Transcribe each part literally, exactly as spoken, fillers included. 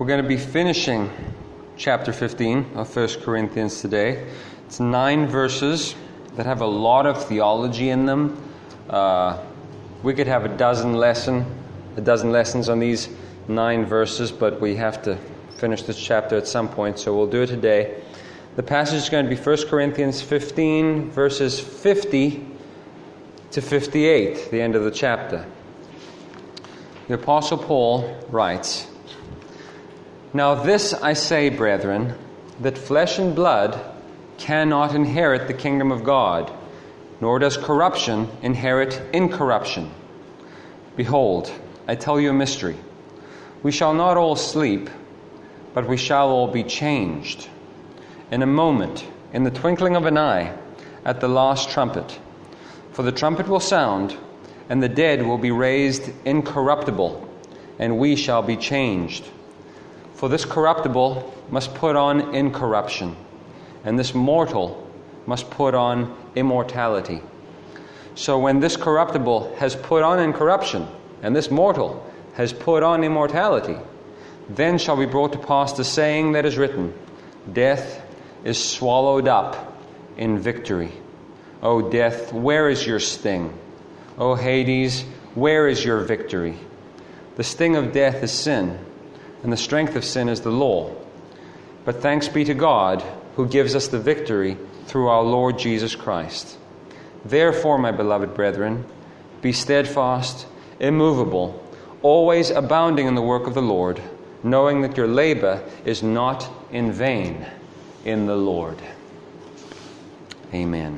We're going to be finishing chapter fifteen of First Corinthians today. It's nine verses that have a lot of theology in them. Uh, we could have a dozen lesson, a dozen lessons on these nine verses, but we have to finish this chapter at some point, so we'll do it today. The passage is going to be First Corinthians fifteen, verses fifty to fifty-eight, the end of the chapter. The Apostle Paul writes, "Now this I say, brethren, that flesh and blood cannot inherit the kingdom of God, nor does corruption inherit incorruption. Behold, I tell you a mystery. We shall not all sleep, but we shall all be changed. In a moment, in the twinkling of an eye, at the last trumpet. For the trumpet will sound, and the dead will be raised incorruptible, and we shall be changed. For this corruptible must put on incorruption, and this mortal must put on immortality. So when this corruptible has put on incorruption, and this mortal has put on immortality, then shall be brought to pass the saying that is written, Death is swallowed up in victory. O death, where is your sting? O Hades, where is your victory? The sting of death is sin, and the strength of sin is the law. But thanks be to God, who gives us the victory through our Lord Jesus Christ. Therefore, my beloved brethren, be steadfast, immovable, always abounding in the work of the Lord, knowing that your labor is not in vain in the Lord." Amen.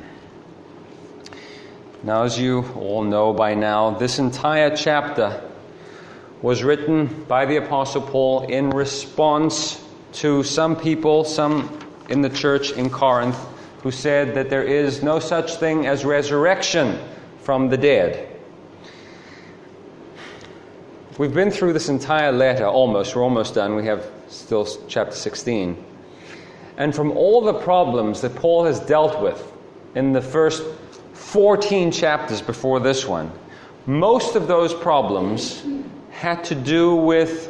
Now, as you all know by now, this entire chapter was written by the Apostle Paul in response to some people, some in the church in Corinth, who said that there is no such thing as resurrection from the dead. We've been through this entire letter, almost. We're almost done. We have still chapter sixteen. And from all the problems that Paul has dealt with in the first fourteen chapters before this one, most of those problems had to do with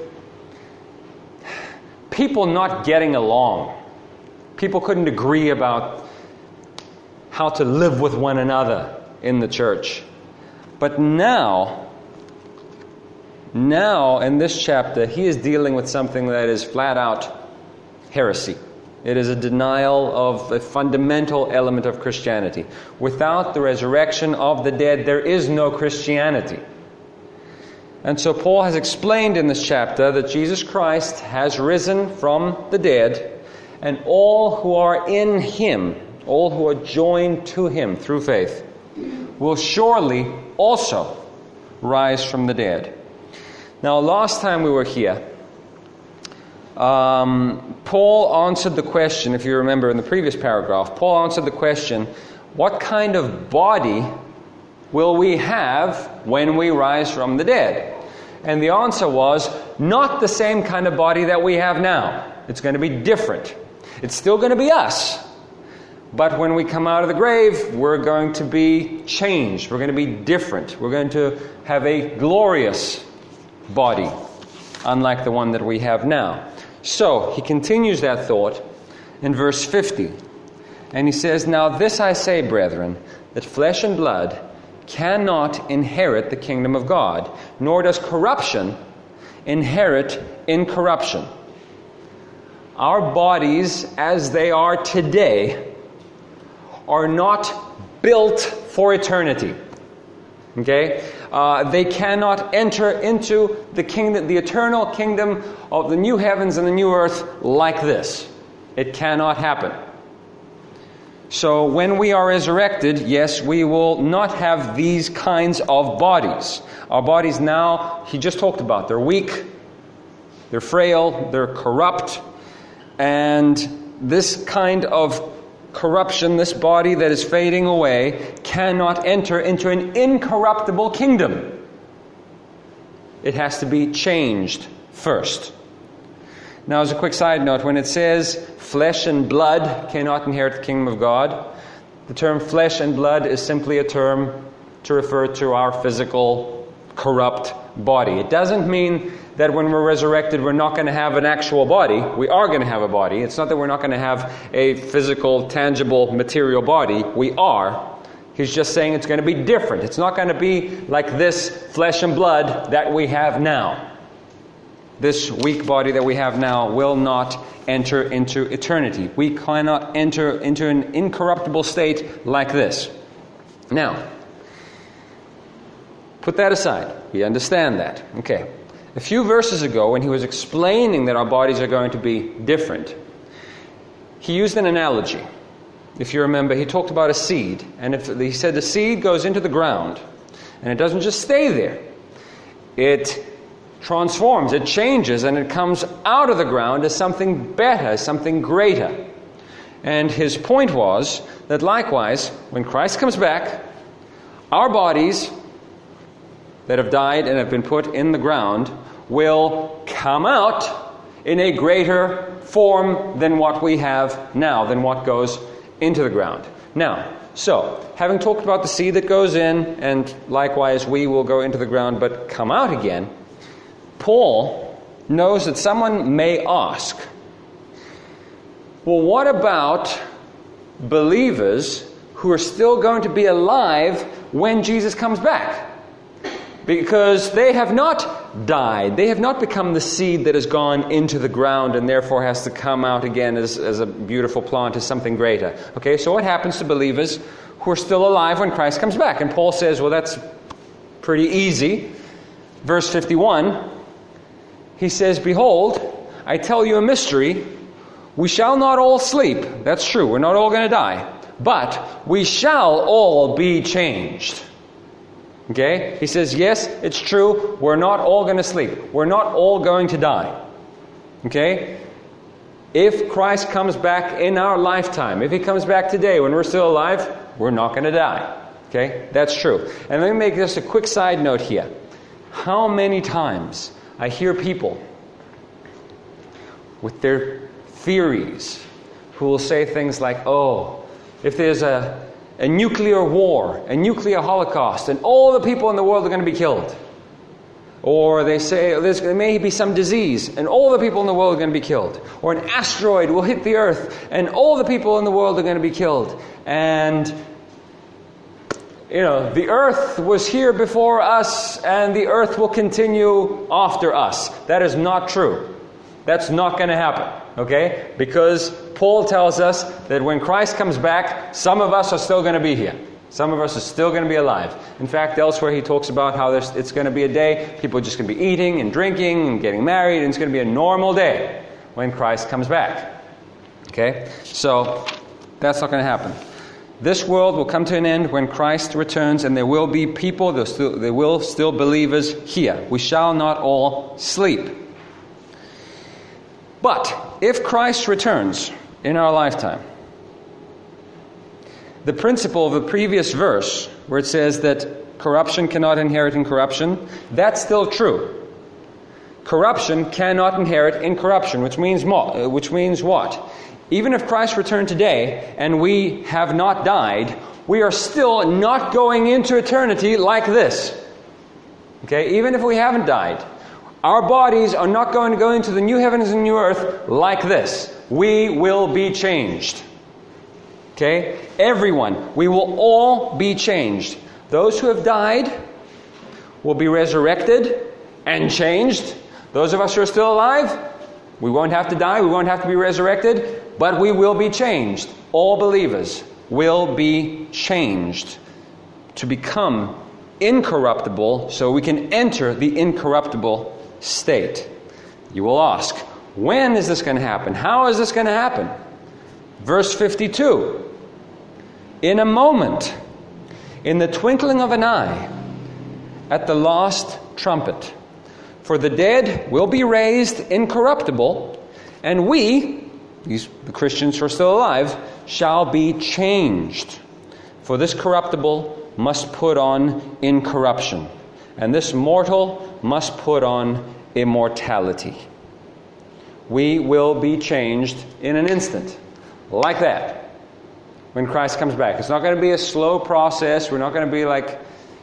people not getting along. People couldn't agree about how to live with one another in the church. But now, now in this chapter, he is dealing with something that is flat out heresy. It is a denial of a fundamental element of Christianity. Without the resurrection of the dead, there is no Christianity. And so Paul has explained in this chapter that Jesus Christ has risen from the dead, and all who are in Him, all who are joined to Him through faith, will surely also rise from the dead. Now, last time we were here, um, Paul answered the question, if you remember in the previous paragraph, Paul answered the question, what kind of body will we have when we rise from the dead? And the answer was, not the same kind of body that we have now. It's going to be different. It's still going to be us. But when we come out of the grave, we're going to be changed. We're going to be different. We're going to have a glorious body, unlike the one that we have now. So, he continues that thought in verse fifty. And he says, "Now this I say, brethren, that flesh and blood cannot inherit the kingdom of God, nor does corruption inherit incorruption." Our bodies, as they are today, are not built for eternity. Okay? Uh, they cannot enter into the kingdom, the eternal kingdom of the new heavens and the new earth like this. It cannot happen. So when we are resurrected, yes, we will not have these kinds of bodies. Our bodies now, he just talked about, they're weak, they're frail, they're corrupt, and this kind of corruption, this body that is fading away, cannot enter into an incorruptible kingdom. It has to be changed first. Now, as a quick side note, when it says flesh and blood cannot inherit the kingdom of God, the term flesh and blood is simply a term to refer to our physical, corrupt body. It doesn't mean that when we're resurrected, we're not going to have an actual body. We are going to have a body. It's not that we're not going to have a physical, tangible, material body. We are. He's just saying it's going to be different. It's not going to be like this flesh and blood that we have now. This weak body that we have now will not enter into eternity. We cannot enter into an incorruptible state like this. Now, put that aside. We understand that. Okay. A few verses ago, when he was explaining that our bodies are going to be different, he used an analogy. If you remember, he talked about a seed. And if he said the seed goes into the ground, and it doesn't just stay there. It transforms, it changes, and it comes out of the ground as something better, as something greater. And his point was that likewise, when Christ comes back, our bodies that have died and have been put in the ground will come out in a greater form than what we have now, than what goes into the ground. Now, so, having talked about the seed that goes in, and likewise we will go into the ground but come out again, Paul knows that someone may ask, well, what about believers who are still going to be alive when Jesus comes back? Because they have not died. They have not become the seed that has gone into the ground and therefore has to come out again as, as a beautiful plant, as something greater. Okay, so what happens to believers who are still alive when Christ comes back? And Paul says, well, that's pretty easy. Verse fifty-one, he says, behold, I tell you a mystery. We shall not all sleep. That's true. We're not all going to die. But we shall all be changed. Okay? He says, yes, it's true. We're not all going to sleep. We're not all going to die. Okay? If Christ comes back in our lifetime, if He comes back today when we're still alive, we're not going to die. Okay? That's true. And let me make just a quick side note here. How many times I hear people with their theories who will say things like, oh, if there's a A nuclear war, a nuclear holocaust, and all the people in the world are going to be killed. Or they say there's, there may be some disease, and all the people in the world are going to be killed. Or an asteroid will hit the earth, and all the people in the world are going to be killed. And, you know, the earth was here before us, and the earth will continue after us. That is not true. That's not going to happen, okay? Because Paul tells us that when Christ comes back, some of us are still going to be here. Some of us are still going to be alive. In fact, elsewhere he talks about how there's, it's going to be a day people are just going to be eating and drinking and getting married, and it's going to be a normal day when Christ comes back. Okay? So, that's not going to happen. This world will come to an end when Christ returns, and there will be people, there still, there will still believers here. We shall not all sleep. But if Christ returns in our lifetime, the principle of the previous verse, where it says that corruption cannot inherit incorruption, that's still true. Corruption cannot inherit incorruption, which means mo- which means what? Even if Christ returned today and we have not died, we are still not going into eternity like this. Okay, even if we haven't died. Our bodies are not going to go into the new heavens and new earth like this. We will be changed. Okay? Everyone. We will all be changed. Those who have died will be resurrected and changed. Those of us who are still alive, we won't have to die. We won't have to be resurrected. But we will be changed. All believers will be changed to become incorruptible so we can enter the incorruptible state. You will ask, when is this going to happen? How is this going to happen? Verse fifty-two. In a moment, in the twinkling of an eye, at the last trumpet, for the dead will be raised incorruptible, and we, these the Christians who are still alive, shall be changed. For this corruptible must put on incorruption, and this mortal must put on immortality. We will be changed in an instant, like that, when Christ comes back. It's not going to be a slow process. We're not going to be like,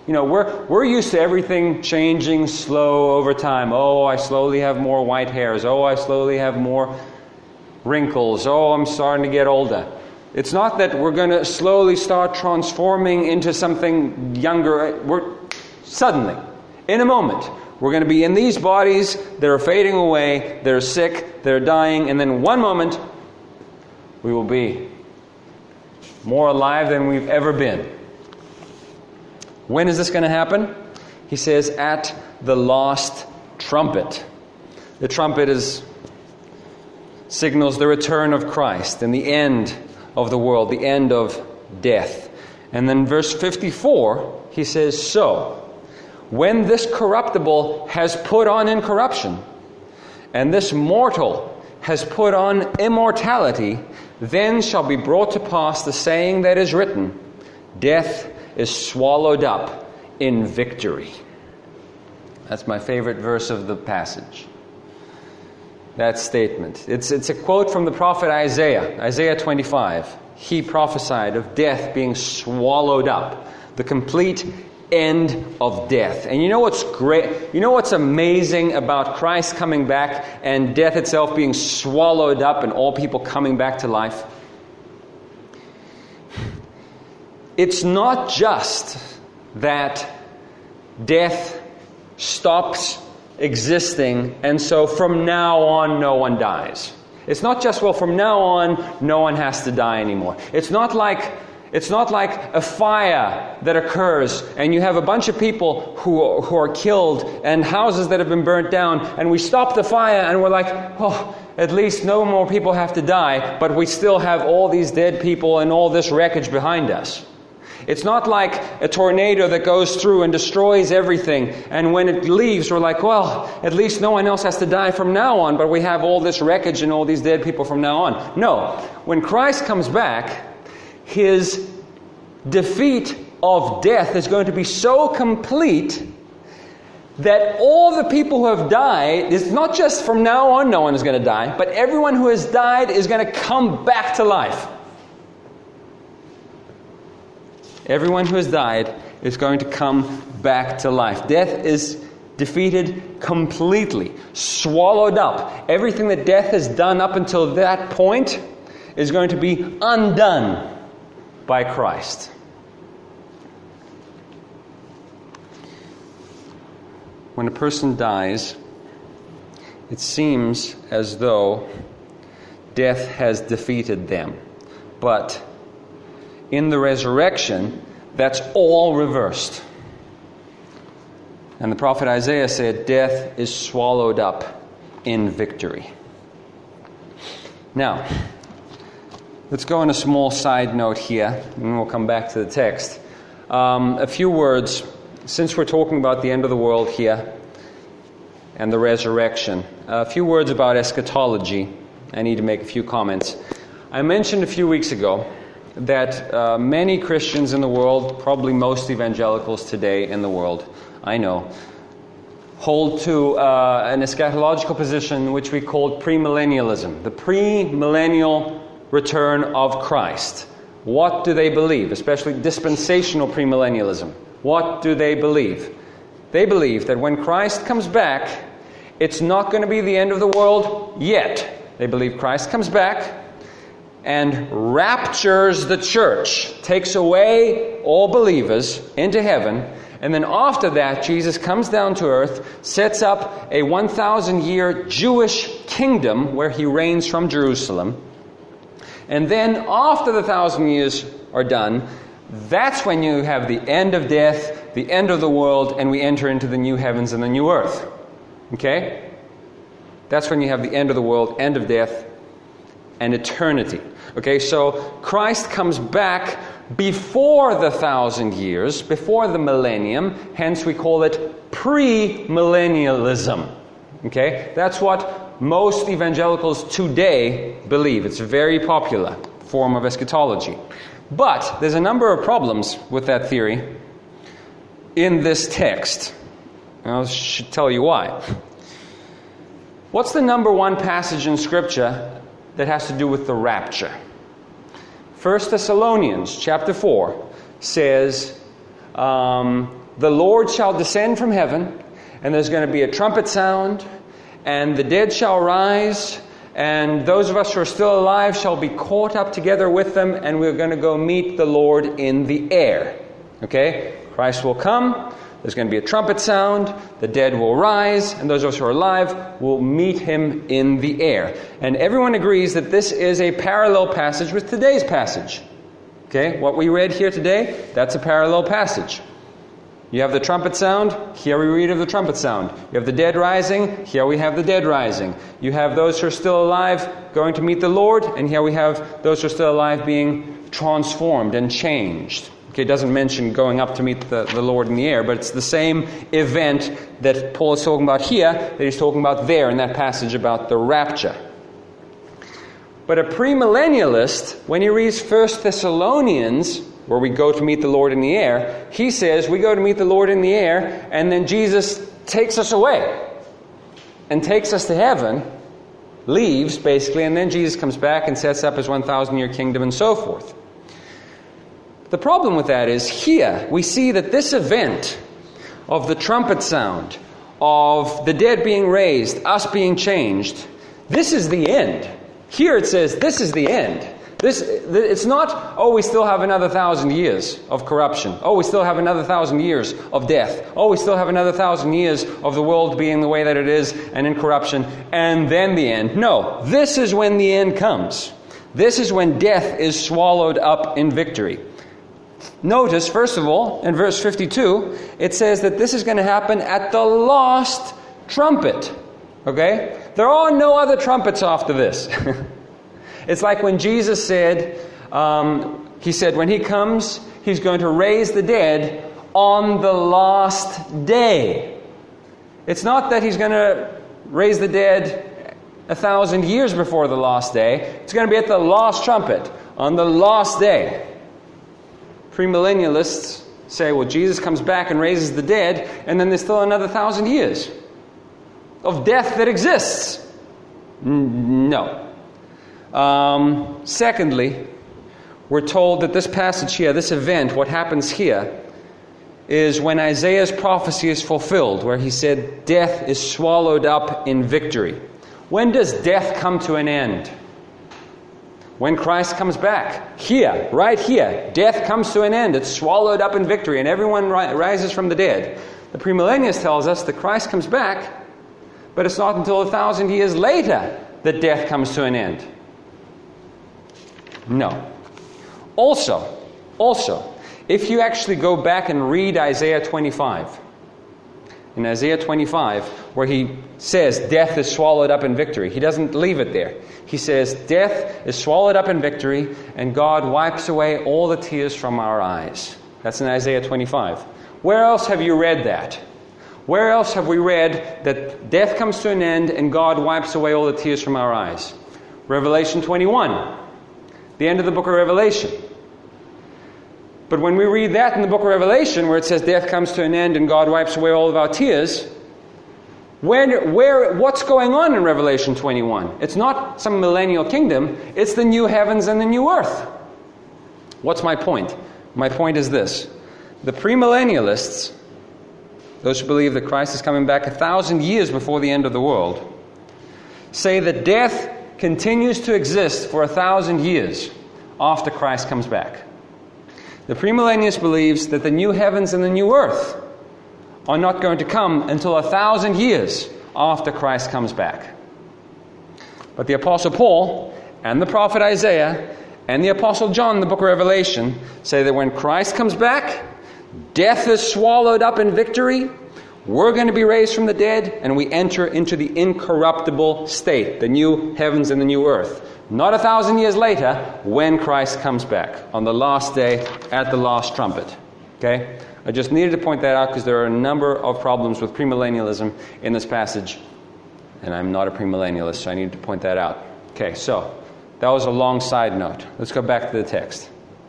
You know, we're we're used to everything changing slow over time. Oh, I slowly have more white hairs. Oh, I slowly have more wrinkles. Oh, I'm starting to get older. It's not that we're going to slowly start transforming into something younger. We're suddenly, in a moment, we're going to be in these bodies that are fading away, they're sick, they're dying, and then one moment, we will be more alive than we've ever been. When is this going to happen? He says, at the last trumpet. The trumpet is signals the return of Christ and the end of the world, the end of death. And then verse fifty-four, he says, so, when this corruptible has put on incorruption, and this mortal has put on immortality, then shall be brought to pass the saying that is written, death is swallowed up in victory. That's my favorite verse of the passage. That statement. It's, it's a quote from the prophet Isaiah, Isaiah twenty-five. He prophesied of death being swallowed up, the complete end of death. And you know what's great? You know what's amazing about Christ coming back and death itself being swallowed up and all people coming back to life? It's not just that death stops existing, and so from now on, no one dies. It's not just, well, from now on, no one has to die anymore. It's not like it's not like a fire that occurs, and you have a bunch of people who who are killed, and houses that have been burnt down, and we stop the fire, and we're like, oh, at least no more people have to die, but we still have all these dead people and all this wreckage behind us. It's not like a tornado that goes through and destroys everything, and when it leaves, we're like, well, at least no one else has to die from now on, but we have all this wreckage and all these dead people from now on. No. When Christ comes back, His defeat of death is going to be so complete that all the people who have died, it's not just from now on no one is going to die, but everyone who has died is going to come back to life. Everyone who has died is going to come back to life. Death is defeated completely, swallowed up. Everything that death has done up until that point is going to be undone by Christ. When a person dies, it seems as though death has defeated them. But in the resurrection, that's all reversed. And the prophet Isaiah said, death is swallowed up in victory. Now, let's go on a small side note here, and we'll come back to the text. Um, a few words, since we're talking about the end of the world here and the resurrection. A few words about eschatology. I need to make a few comments. I mentioned a few weeks ago that uh, many Christians in the world, probably most evangelicals today in the world, I know, hold to uh, an eschatological position which we call premillennialism, the pre-millennial return of Christ. What do they believe? Especially dispensational premillennialism. What do they believe? They believe that when Christ comes back, it's not going to be the end of the world yet. They believe Christ comes back and raptures the church, takes away all believers into heaven, and then after that, Jesus comes down to earth, sets up a one thousand year Jewish kingdom where He reigns from Jerusalem. And then after the thousand years are done, that's when you have the end of death, the end of the world, and we enter into the new heavens and the new earth. Okay? That's when you have the end of the world, end of death, and eternity. Okay, so Christ comes back before the thousand years, before the millennium, hence we call it pre-millennialism. Okay, that's what most evangelicals today believe. It's a very popular form of eschatology. But there's a number of problems with that theory in this text. And I should tell you why. What's the number one passage in Scripture that has to do with the rapture? First Thessalonians chapter four says, um, the Lord shall descend from heaven, and there's going to be a trumpet sound, and the dead shall rise, and those of us who are still alive shall be caught up together with them, and we're going to go meet the Lord in the air. Okay? Christ will come, there's going to be a trumpet sound, the dead will rise, and those of us who are alive will meet Him in the air. And everyone agrees that this is a parallel passage with today's passage. Okay? What we read here today, that's a parallel passage. You have the trumpet sound, here we read of the trumpet sound. You have the dead rising, here we have the dead rising. You have those who are still alive going to meet the Lord, and here we have those who are still alive being transformed and changed. Okay, it doesn't mention going up to meet the, the Lord in the air, but it's the same event that Paul is talking about here that he's talking about there in that passage about the rapture. But a premillennialist, when he reads First Thessalonians, where we go to meet the Lord in the air, he says we go to meet the Lord in the air, and then Jesus takes us away and takes us to heaven, leaves basically, and then Jesus comes back and sets up his one thousand year kingdom and so forth. The problem with that is here we see that this event of the trumpet sound, of the dead being raised, us being changed, this is the end. Here it says this is the end. This, it's not, oh, we still have another thousand years of corruption. Oh, we still have another thousand years of death. Oh, we still have another thousand years of the world being the way that it is and in corruption, and then the end. No, this is when the end comes. This is when death is swallowed up in victory. Notice, first of all, in verse fifty-two, it says that this is going to happen at the last trumpet. Okay? There are no other trumpets after this. It's like when Jesus said, um, He said when He comes, He's going to raise the dead on the last day. It's not that He's going to raise the dead a thousand years before the last day. It's going to be at the last trumpet, on the last day. Premillennialists say, well, Jesus comes back and raises the dead, and then there's still another thousand years of death that exists. No. Um, secondly, we're told that this passage here, this event, what happens here, is when Isaiah's prophecy is fulfilled, where he said, death is swallowed up in victory. When does death come to an end? When Christ comes back. Here, right here, death comes to an end. It's swallowed up in victory, and everyone ri- rises from the dead. The premillennialist tells us that Christ comes back, but it's not until a thousand years later that death comes to an end. No. Also, also, if you actually go back and read Isaiah twenty-five, in Isaiah twenty-five, where he says death is swallowed up in victory, he doesn't leave it there. He says death is swallowed up in victory, and God wipes away all the tears from our eyes. That's in Isaiah twenty-five. Where else have you read that? Where else have we read that death comes to an end and God wipes away all the tears from our eyes? Revelation twenty-one. The end of the book of Revelation. But when we read that in the book of Revelation, where it says death comes to an end and God wipes away all of our tears, when, where, what's going on in Revelation twenty-one? It's not some millennial kingdom, it's the new heavens and the new earth. What's my point? My point is this. The premillennialists, those who believe that Christ is coming back a thousand years before the end of the world, say that death continues to exist for a thousand years after Christ comes back. The premillennialist believes that the new heavens and the new earth are not going to come until a thousand years after Christ comes back. But the Apostle Paul and the prophet Isaiah and the Apostle John in the book of Revelation say that when Christ comes back, death is swallowed up in victory, we're going to be raised from the dead, and we enter into the incorruptible state, the new heavens and the new earth. Not a thousand years later, when Christ comes back, on the last day, at the last trumpet. Okay? I just needed to point that out because there are a number of problems with premillennialism in this passage, and I'm not a premillennialist, so I needed to point that out. Okay, so that was a long side note. Let's go back to the text.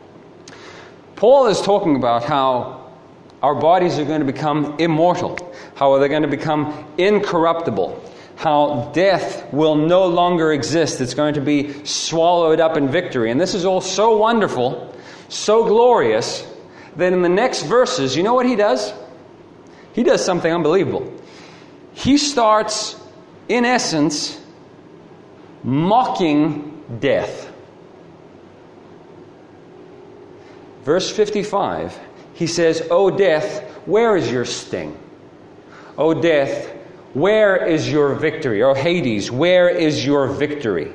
Paul is talking about how our bodies are going to become immortal, how they're going to become incorruptible, how death will no longer exist. It's going to be swallowed up in victory. And this is all so wonderful, so glorious, that in the next verses, you know what he does? he does something unbelievable. He starts, in essence, mocking death. Verse fifty-five, he says, "O death, where is your sting? O death, where is your victory?" O Hades, where is your victory?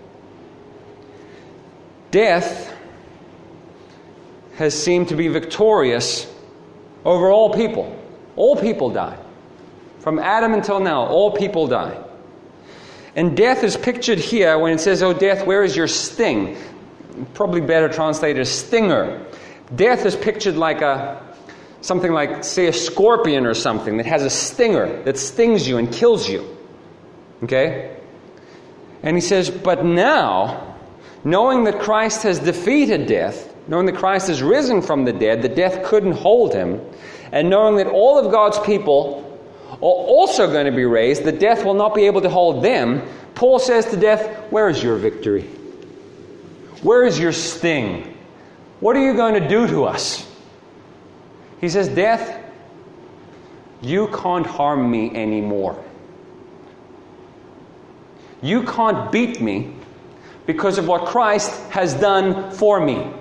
Death has seemed to be victorious over all people. All people die. From Adam until now, all people die. And death is pictured here when it says, "O death, where is your sting?" Probably better translated as stinger. Death is pictured like a, something like, say, a scorpion or something that has a stinger that stings you and kills you. Okay? And he says, but now, knowing that Christ has defeated death, knowing that Christ has risen from the dead, that death couldn't hold him, and knowing that all of God's people are also going to be raised, that death will not be able to hold them, Paul says to death, where is your victory? Where is your sting? What are you going to do to us? He says, death, you can't harm me anymore. You can't beat me because of what Christ has done for me.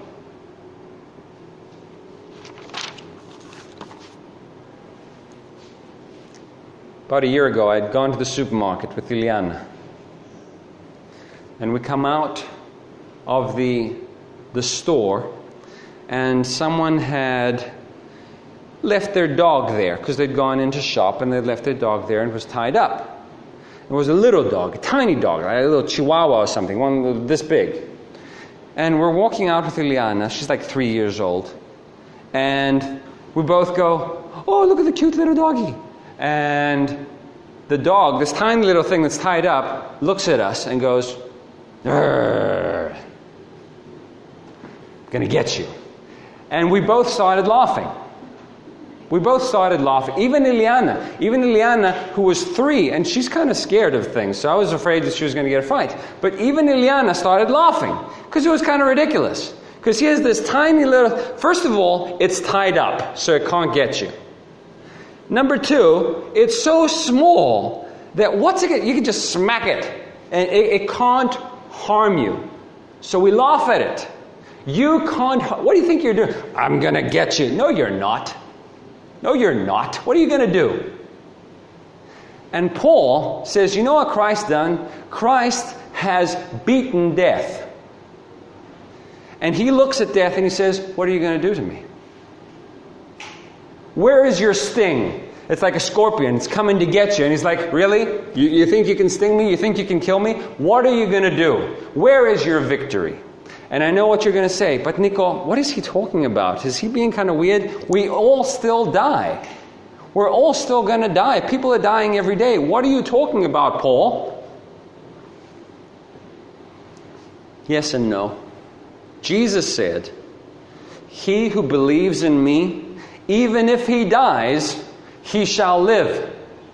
About a year ago, I had gone to the supermarket with Ileana. And we come out of the, the store, and someone had left their dog there because they'd gone into shop and they'd left their dog there and it was tied up. It was a little dog, a tiny dog, a little chihuahua or something, one this big. And we're walking out with Ileana. She's like three years old. And we both go, oh, look at the cute little doggy. And the dog, this tiny little thing that's tied up, looks at us and goes, "Arr, gonna get you." And we both started laughing. We both started laughing. Even Ileana, even Ileana, who was three, and she's kind of scared of things, so I was afraid that she was going to get a fight. But even Ileana started laughing, because it was kind of ridiculous. Because here's this tiny little... First of all, it's tied up, so it can't get you. Number two, it's so small that what's it? You can just smack it, and it, it can't harm you. So we laugh at it. You can't... What do you think you're doing? I'm going to get you. No, you're not. No, you're not. What are you going to do? And Paul says, you know what Christ done? Christ has beaten death. And he looks at death and he says, what are you going to do to me? Where is your sting? It's like a scorpion. It's coming to get you. And he's like, really? You, you think you can sting me? You think you can kill me? What are you going to do? Where is your victory? And I know what you're going to say, but Nico, what is he talking about? Is he being kind of weird? We all still die. We're all still going to die. People are dying every day. What are you talking about, Paul? Yes and no. Jesus said, he who believes in me, even if he dies, he shall live.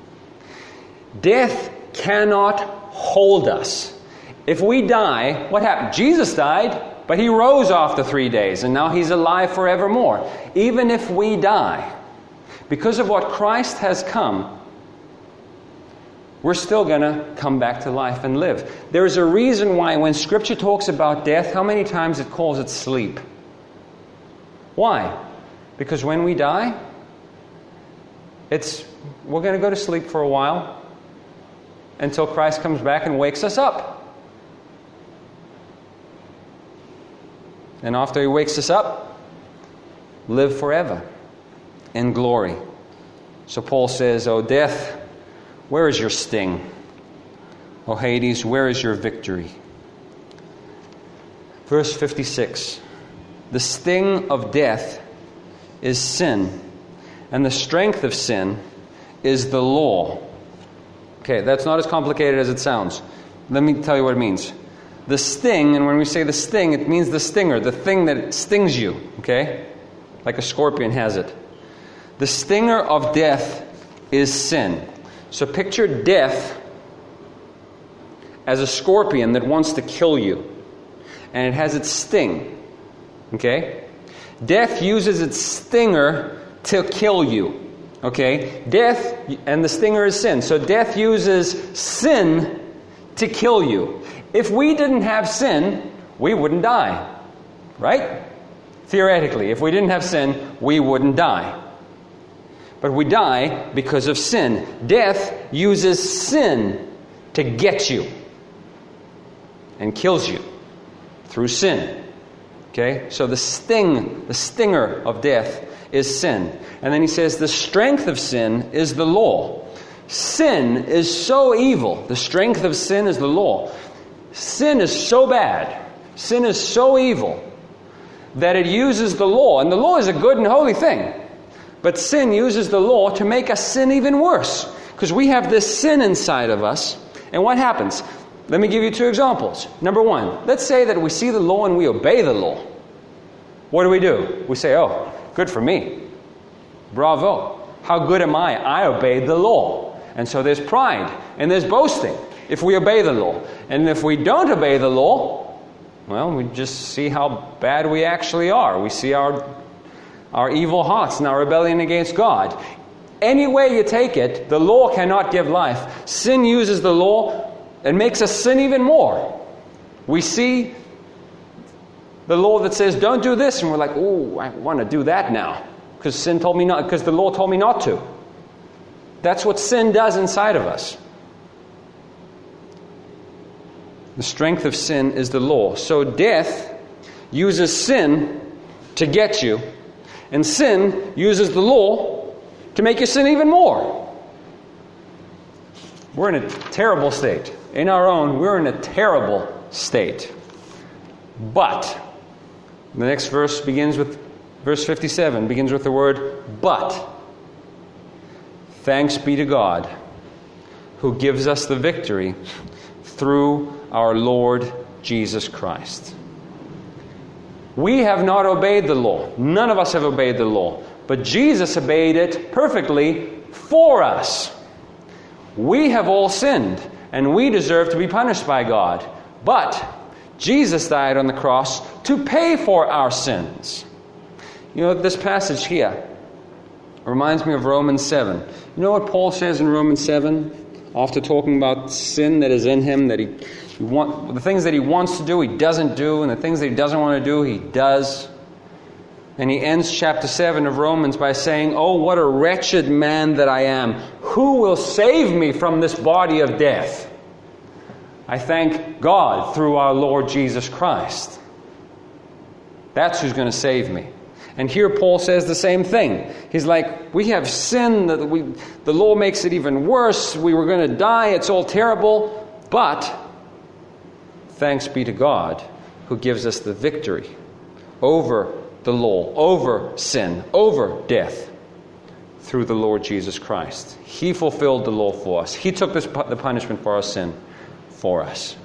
Death cannot hold us. If we die, what happened? Jesus died, but he rose after three days, and now he's alive forevermore. Even if we die, because of what Christ has come, we're still going to come back to life and live. There's a reason why when Scripture talks about death, how many times it calls it sleep. Why? Because when we die, it's we're going to go to sleep for a while until Christ comes back and wakes us up. And after he wakes us up, live forever in glory. So Paul says, O death, where is your sting? O Hades, where is your victory? Verse fifty-six. The sting of death is sin, and the strength of sin is the law. Okay, that's not as complicated as it sounds. Let me tell you what it means. The sting, and when we say the sting, it means the stinger, the thing that stings you, okay? Like a scorpion has it. The stinger of death is sin. So picture death as a scorpion that wants to kill you. And it has its sting, okay? Death uses its stinger to kill you. Okay? Death, and the stinger is sin. So death uses sin to kill you. If we didn't have sin, we wouldn't die. Right? Theoretically, if we didn't have sin, we wouldn't die. But we die because of sin. Death uses sin to get you and kills you through sin. Okay? So the sting, the stinger of death is sin. And then he says the strength of sin is the law. Sin is so evil. The strength of sin is the law. Sin is so bad. Sin is so evil that it uses the law. And the law is a good and holy thing. But sin uses the law to make us sin even worse. Because we have this sin inside of us. And what happens? Let me give you two examples. Number one, let's say that we see the law and we obey the law. What do we do? We say, oh, good for me. Bravo. How good am I? I obeyed the law. And so there's pride and there's boasting if we obey the law. And if we don't obey the law, well, we just see how bad we actually are. We see our, our evil hearts and our rebellion against God. Any way you take it, the law cannot give life. Sin uses the law and makes us sin even more. We see the law that says, don't do this, and we're like, oh, I want to do that now. Because sin told me not, because the law told me not to. That's what sin does inside of us. The strength of sin is the law. So death uses sin to get you, and sin uses the law to make you sin even more. We're in a terrible state. In our own, we're in a terrible state. But the next verse begins with, verse fifty-seven, begins with the word, but. Thanks be to God, who gives us the victory through our Lord Jesus Christ. We have not obeyed the law. None of us have obeyed the law. But Jesus obeyed it perfectly for us. We have all sinned, and we deserve to be punished by God. But Jesus died on the cross to pay for our sins. You know, this passage here reminds me of Romans seven. You know what Paul says in Romans seven? After talking about sin that is in him, that he, he want, the things that he wants to do, he doesn't do, and the things that he doesn't want to do, he does. And he ends chapter seven of Romans by saying, oh, what a wretched man that I am. Who will save me from this body of death? I thank God through our Lord Jesus Christ. That's who's going to save me. And here Paul says the same thing. He's like, we have sin, that we, the law makes it even worse. We were going to die. It's all terrible. But thanks be to God who gives us the victory over the law, over sin, over death through the Lord Jesus Christ. He fulfilled the law for us. He took this, the punishment for our sin for us.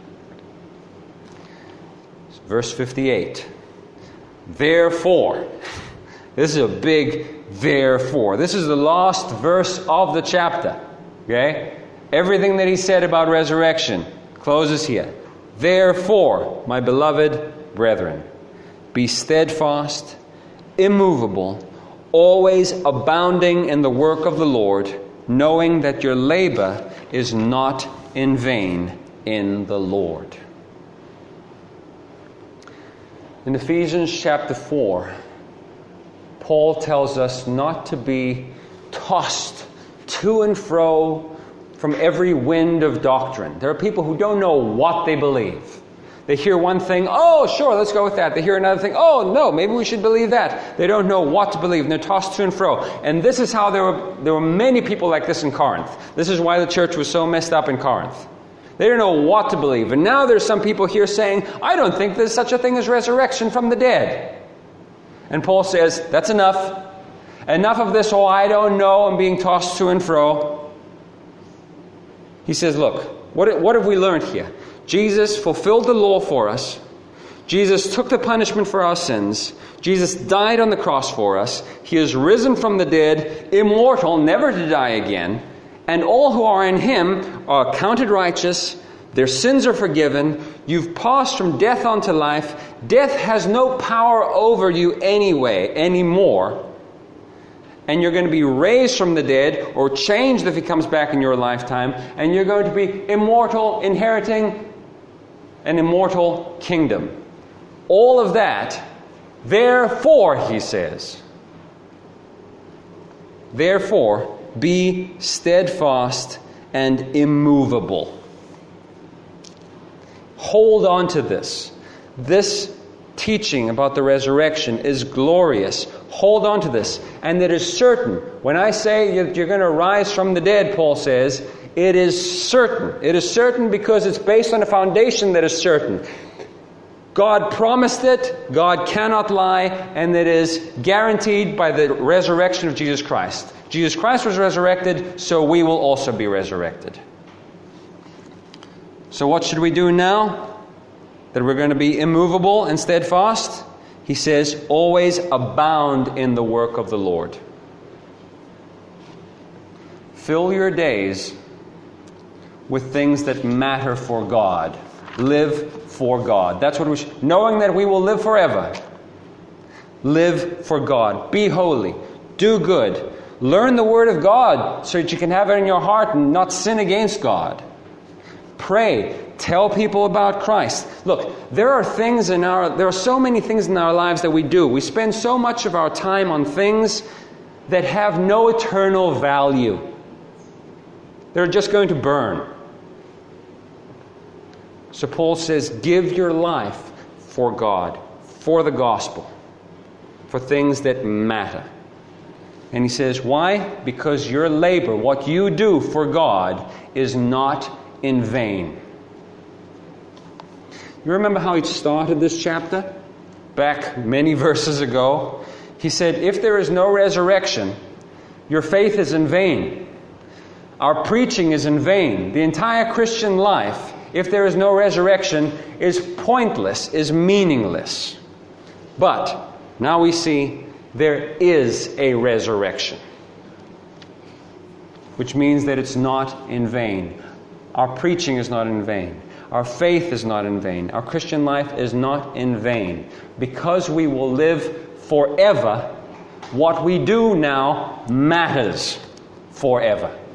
Verse fifty-eight. Therefore, this is a big therefore. This is the last verse of the chapter. Okay? Everything that he said about resurrection closes here. Therefore, my beloved brethren, be steadfast, immovable, always abounding in the work of the Lord, knowing that your labor is not in vain in the Lord. In Ephesians chapter four, Paul tells us not to be tossed to and fro from every wind of doctrine. There are people who don't know what they believe. They hear one thing, oh, sure, let's go with that. They hear another thing, oh, no, maybe we should believe that. They don't know what to believe, and they're tossed to and fro. And this is how there were, there were many people like this in Corinth. This is why the church was so messed up in Corinth. They don't know what to believe. And now there's some people here saying, I don't think there's such a thing as resurrection from the dead. And Paul says, that's enough. Enough of this, oh, I don't know, I'm being tossed to and fro. He says, look, what, what have we learned here? Jesus fulfilled the law for us. Jesus took the punishment for our sins. Jesus died on the cross for us. He is risen from the dead, immortal, never to die again. And all who are in Him are counted righteous. Their sins are forgiven. You've passed from death unto life. Death has no power over you anyway, anymore. and you're going to be raised from the dead, or changed if He comes back in your lifetime, and you're going to be immortal, inheriting an immortal kingdom. All of that, therefore, He says, therefore, be steadfast and immovable. Hold on to this. This teaching about the resurrection is glorious. Hold on to this. And it is certain. When I say that you're going to rise from the dead, Paul says, it is certain. It is certain because it's based on a foundation that is certain. God promised it, God cannot lie, and it is guaranteed by the resurrection of Jesus Christ. Jesus Christ was resurrected, so we will also be resurrected. So what should we do now? That we're going to be immovable and steadfast? He says, always abound in the work of the Lord. Fill your days with things that matter for God. Live for God. That's what we should, knowing that we will live forever. Live for God. Be holy. Do good. Learn the Word of God so that you can have it in your heart and not sin against God. Pray. Tell people about Christ. Look, there are things in our, there are so many things in our lives that we do. We spend so much of our time on things that have no eternal value. They're just going to burn. So Paul says, give your life for God, for the gospel, for things that matter. And he says, why? Because your labor, what you do for God, is not in vain. You remember how he started this chapter? Back many verses ago. He said, if there is no resurrection, your faith is in vain. Our preaching is in vain. The entire Christian life, if there is no resurrection, is pointless, is meaningless. But now we see there is a resurrection, which means that it's not in vain. Our preaching is not in vain. Our faith is not in vain. Our Christian life is not in vain. Because we will live forever, what we do now matters forever.